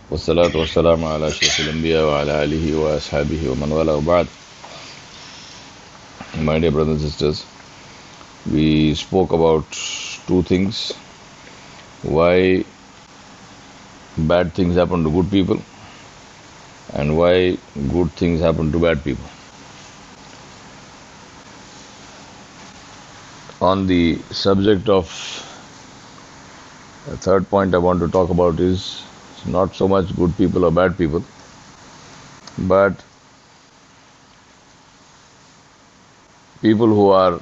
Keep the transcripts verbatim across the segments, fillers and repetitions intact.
والصلاة والسلام على أشرف الأنبياء وعلى آله وأصحابه ومن والاه وبعد. My dear brothers and sisters, we spoke about two things: why bad things happen to good people and why good things happen to bad people. On the subject of the third point I want to talk about is not so much good people or bad people, but people who are,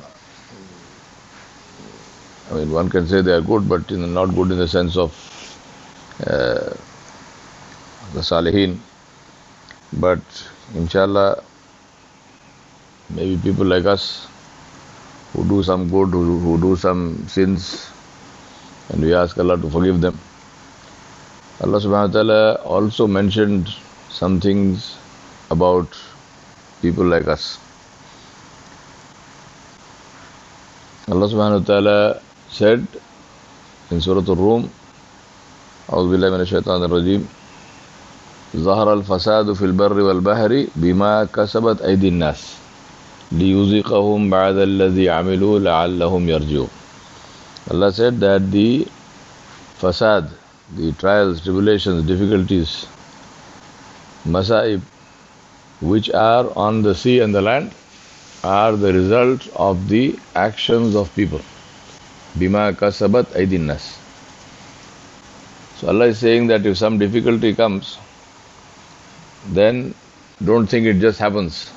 I mean, one can say they are good, but in, not good in the sense of uh, the Salihin, but inshallah, maybe people like us who do some good, who, who do some sins, and we ask Allah to forgive them. Allah subhanahu wa ta'ala also mentioned some things about people like us. Allah subhanahu wa ta'ala said in Surah Al-Rum, أعوذ بالله من الشيطان الرجيم ظهر الفساد في البر والبحر بما كسبت أيدي الناس ليذيقهم بعد الذي عملوا لعلهم يرجعون. Allah said that the fasad, the trials, tribulations, difficulties, masa'ib, which are on the sea and the land, are the result of the actions of people. Bima kasabat aydin nas. So Allah is saying that if some difficulty comes, then don't think it just happens,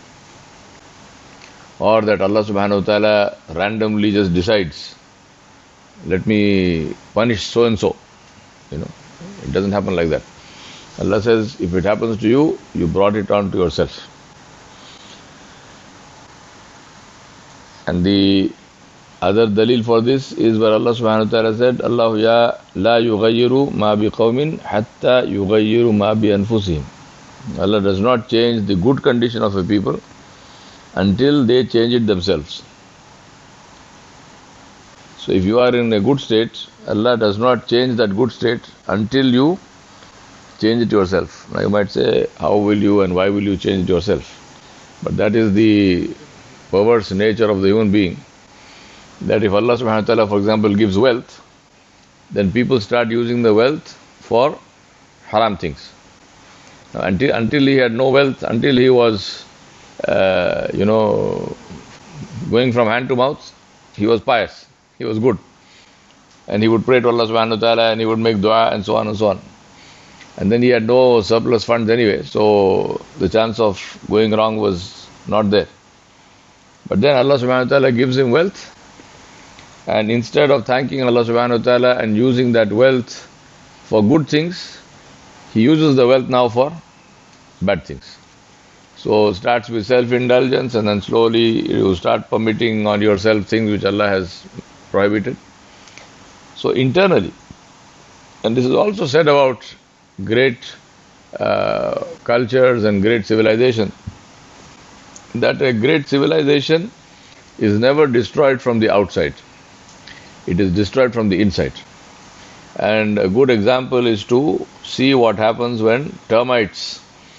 or that Allah subhanahu wa ta'ala randomly just decides, let me punish so and so. You know, it doesn't happen like that. Allah says, if it happens to you, you brought it on to yourself. And the other dalil for this is where Allah subhanahu wa ta'ala said, Allah ya la yughayyiru ma bi qawmin hatta yughayyiru ma bi anfusihim. Allah does not change the good condition of a people until they change it themselves. So if you are in a good state, Allah does not change that good state until you change it yourself. Now you might say, how will you and why will you change it yourself? But that is the perverse nature of the human being. That if Allah subhanahu wa ta'ala, for example, gives wealth, then people start using the wealth for haram things. Now, until, until he had no wealth, until he was, uh, you know, going from hand to mouth, he was pious. He was good. And he would pray to Allah subhanahu wa ta'ala and he would make dua and so on and so on. And then he had no surplus funds anyway, so the chance of going wrong was not there. But then Allah subhanahu wa ta'ala gives him wealth, and instead of thanking Allah subhanahu wa ta'ala and using that wealth for good things, he uses the wealth now for bad things. So starts with self-indulgence, and then slowly you start permitting on yourself things which Allah has prohibited. So internally, and this is also said about great uh, cultures and great civilization, that a great civilization is never destroyed from the outside. It is destroyed from the inside. And a good example is to see what happens when termites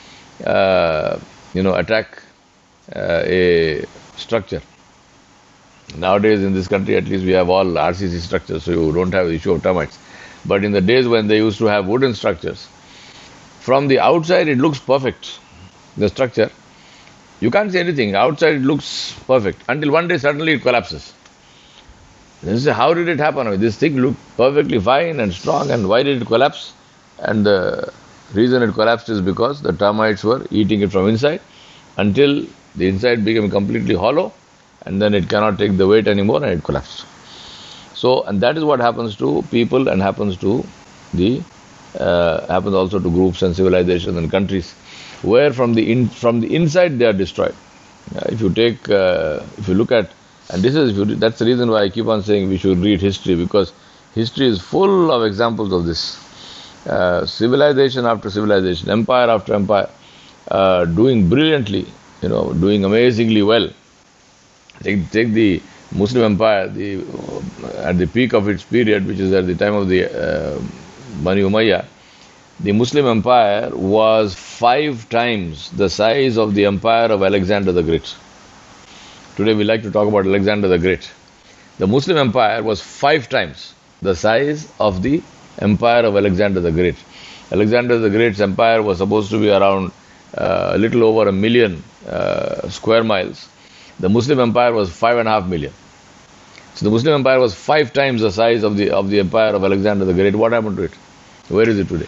uh, you know, attack uh, a structure. Nowadays in this country at least we have all R C C structures, so you don't have the issue of termites. But in the days when they used to have wooden structures, from the outside it looks perfect, the structure. You can't see anything. Outside it looks perfect. Until one day suddenly it collapses. Then you say, how did it happen? I mean, this thing looked perfectly fine and strong, and why did it collapse? And the reason it collapsed is because the termites were eating it from inside until the inside became completely hollow, and then it cannot take the weight anymore and it collapsed. So, and that is what happens to people and happens to the, uh, happens also to groups and civilizations and countries, where from the in, from the inside they are destroyed. Uh, if you take, uh, if you look at, and this is, if you, that's the reason why I keep on saying we should read history, because history is full of examples of this. Uh, civilization after civilization, empire after empire, uh, doing brilliantly, you know, doing amazingly well. Take, take the Muslim Empire, the, uh, at the peak of its period, which is at the time of the uh, Bani Umayyah, the Muslim empire was five times the size of the empire of Alexander the Great. Today we like to talk about Alexander the Great. The Muslim empire was five times the size of the empire of Alexander the Great. Alexander the Great's empire was supposed to be around uh, a little over a million uh, square miles. The Muslim empire was five and a half million. So the Muslim empire was five times the size of the of the empire of Alexander the Great. What happened to it? Where is it today?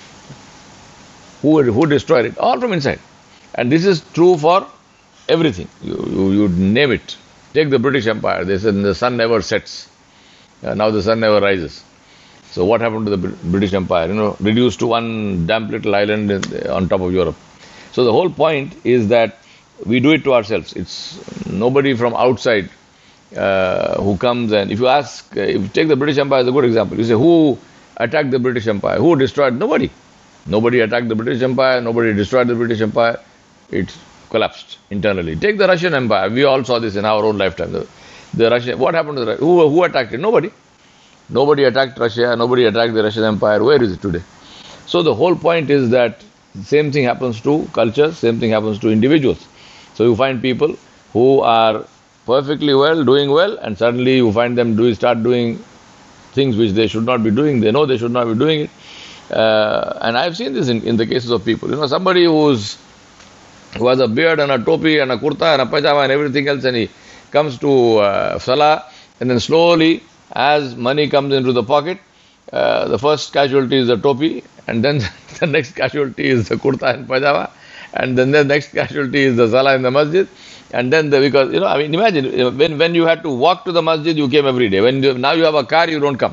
Who, who destroyed it? All from inside. And this is true for everything. You, you, you name it. Take the British Empire. They said the sun never sets. Uh, now the sun never rises. So what happened to the British Empire? You know, reduced to one damp little island in, on top of Europe. So the whole point is that we do it to ourselves. It's nobody from outside uh, who comes and if you ask, uh, if you take the British Empire as a good example, you say who attacked the British Empire? Who destroyed? Nobody. Nobody attacked the British Empire. Nobody destroyed the British Empire. It collapsed internally. Take the Russian Empire. We all saw this in our own lifetime. The, the Russian, what happened to the who who attacked it? Nobody. Nobody attacked Russia. Nobody attacked the Russian Empire. Where is it today? So the whole point is that same thing happens to cultures. Same thing happens to individuals. So you find people who are perfectly well, doing well, and suddenly you find them do start doing things which they should not be doing. They know they should not be doing it. Uh, and I've seen this in, in the cases of people. You know, somebody who's who has a beard and a topi and a kurta and a pajama and everything else, and he comes to uh, Salah, and then slowly, as money comes into the pocket, uh, the first casualty is the topi, and then the next casualty is the kurta and pajama, and then the next casualty is the Salah in the masjid, and then the, because, you know, I mean, imagine, when, when you had to walk to the masjid, you came every day. When you, now you have a car, you don't come.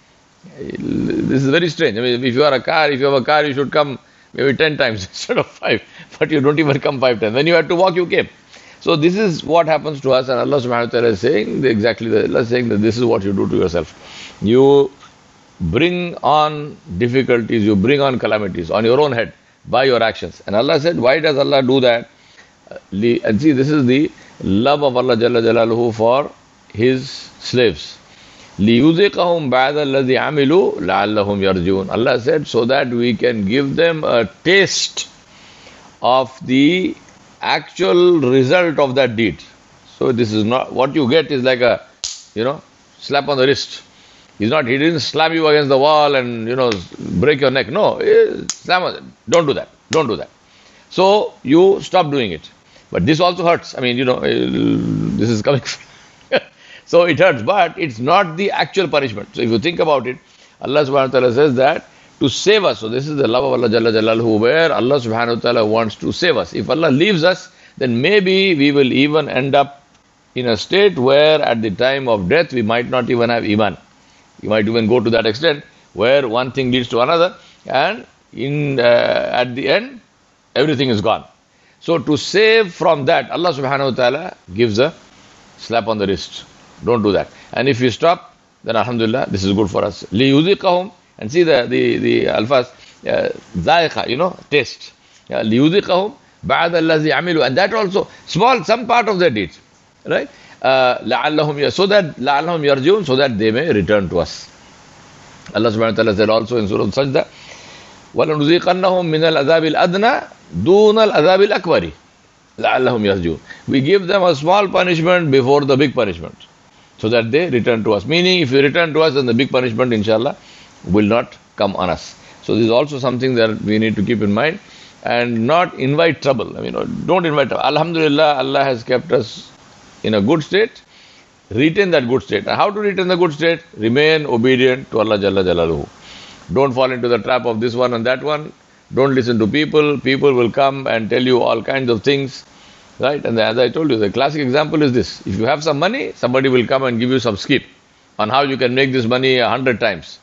This is very strange. I mean, if you are a car, if you have a car, you should come maybe ten times instead of five. But you don't even come five times. When you had to walk, you came. So this is what happens to us, and Allah subhanahu wa ta'ala is saying exactly that. Allah is saying that this is what you do to yourself. You bring on difficulties, you bring on calamities on your own head by your actions. And Allah said, why does Allah do that? And see, this is the love of Allah Jalla Jalaluhu for His slaves. لِيُذِقَهُمْ بَعْدَ الَّذِي عَمِلُوا لَعَلَّهُمْ يَرْجِعُونَ. Allah said, so that we can give them a taste of the actual result of that deed. So this is not, what you get is like a, you know, slap on the wrist. He's not, he didn't slam you against the wall and, you know, break your neck. No, slam on, don't do that. Don't do that. So you stop doing it. But this also hurts. I mean, you know, this is coming from so it hurts, but it's not the actual punishment. So if you think about it, Allah subhanahu wa ta'ala says that to save us. So this is the love of Allah Jalla Jalaluhu, where Allah subhanahu wa ta'ala wants to save us. If Allah leaves us, then maybe we will even end up in a state where at the time of death we might not even have iman. You might even go to that extent where one thing leads to another, and in uh, at the end everything is gone. So to save from that, Allah subhanahu wa ta'ala gives a slap on the wrist. Don't do that. And if you stop, then alhamdulillah, this is good for us. لِيُذِقَهُمْ. And see the, the, the alphas, zaiqa, you know, taste. لِيُذِقَهُمْ بَعْدَ الَّذِي عَمِلُوا. And that also, small, some part of their deeds. Right? Uh, لَعَلَّهُمْ, so that, لَعَلَّهُمْ يَرْجِعُونَ, so that they may return to us. Allah subhanahu wa ta'ala said also in Surah Sajda, وَلَنُذِيقَنَّهُمْ مِنَ الْعَذَابِ الْأَدْنَى دُونَ الْعَذَابِ الْأَكْبَرِ لَعَلَّهُمْ يَرْجِعُونَ. We give them a small punishment before the big punishment, so that they return to us. Meaning, if you return to us, then the big punishment, inshallah, will not come on us. So this is also something that we need to keep in mind, and not invite trouble. I mean, don't invite trouble. Alhamdulillah, Allah has kept us in a good state. Retain that good state. And how to retain the good state? Remain obedient to Allah Jalla Jalaluhu. Don't fall into the trap of this one and that one. Don't listen to people. People will come and tell you all kinds of things. Right? And as I told you, the classic example is this. If you have some money, somebody will come and give you some scheme on how you can make this money a hundred times.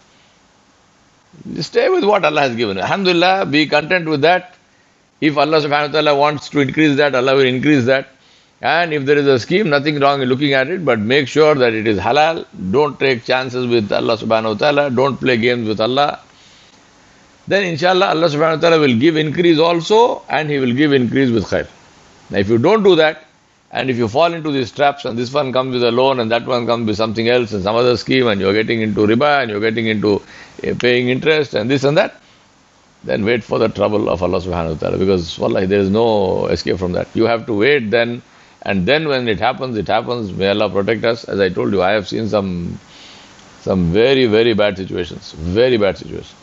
Just stay with what Allah has given. Alhamdulillah, be content with that. If Allah subhanahu wa ta'ala wants to increase that, Allah will increase that. And if there is a scheme, nothing wrong in looking at it, but make sure that it is halal. Don't take chances with Allah subhanahu wa ta'ala. Don't play games with Allah. Then inshallah, Allah subhanahu wa ta'ala will give increase also, and He will give increase with khair. Now if you don't do that, and if you fall into these traps, and this one comes with a loan, and that one comes with something else, and some other scheme, and you're getting into riba, and you're getting into uh, paying interest, and this and that, then wait for the trouble of Allah subhanahu wa ta'ala, because wallahi, there is no escape from that. You have to wait then, and then when it happens, it happens. May Allah protect us. As I told you, I have seen some some very, very bad situations, very bad situations.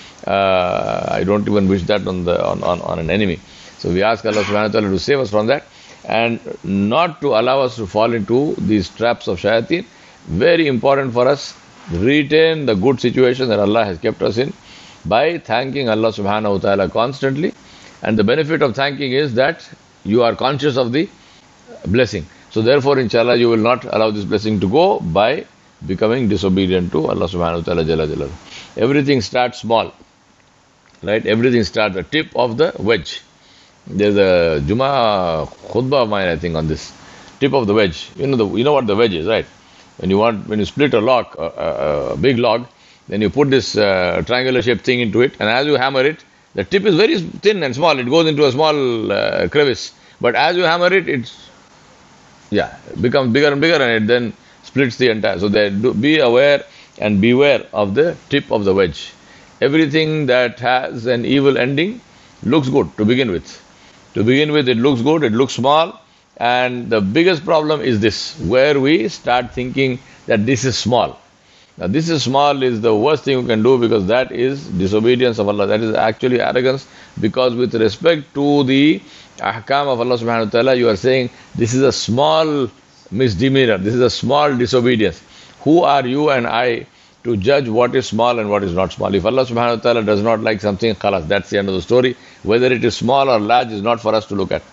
Uh, I don't even wish that on the on, on, on an enemy. So we ask Allah subhanahu wa ta'ala to save us from that, and not to allow us to fall into these traps of shayateen. Very important for us, retain the good situation that Allah has kept us in by thanking Allah subhanahu wa ta'ala constantly. And the benefit of thanking is that you are conscious of the blessing. So therefore, inshallah, you will not allow this blessing to go by becoming disobedient to Allah subhanahu wa ta'ala jalla jalaluhu. Everything starts small, right? Everything starts the tip of the wedge. There's a Jummah khutbah of mine, I think, on this tip of the wedge. You know the you know what the wedge is, right? When you want when you split a log, a, a, a big log, then you put this uh, triangular shaped thing into it, and as you hammer it, the tip is very thin and small. It goes into a small uh, crevice. But as you hammer it, it's yeah becomes bigger and bigger, and it then splits the entire. So they do, be aware and beware of the tip of the wedge. Everything that has an evil ending looks good to begin with. To begin with, it looks good, it looks small, and the biggest problem is this, where we start thinking that this is small. Now, this is small is the worst thing you can do, because that is disobedience of Allah. That is actually arrogance, because with respect to the ahkam of Allah subhanahu wa ta'ala, you are saying this is a small misdemeanor, this is a small disobedience. Who are you and I to judge what is small and what is not small? If Allah subhanahu wa ta'ala does not like something, khalas, that's the end of the story. Whether it is small or large is not for us to look at.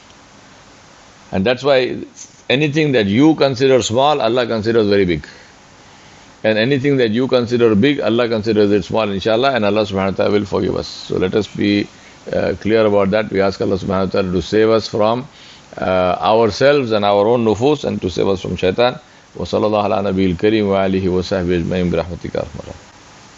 And that's why anything that you consider small, Allah considers very big. And anything that you consider big, Allah considers it small, inshallah, and Allah subhanahu wa ta'ala will forgive us. So let us be uh, clear about that. We ask Allah subhanahu wa ta'ala to save us from uh, ourselves and our own nufus, and to save us from shaitan. Wa sallallahu ala nabiyil kareem wa alihi wa sahbihi ajma'in bi rahmatika arhamar rahimin.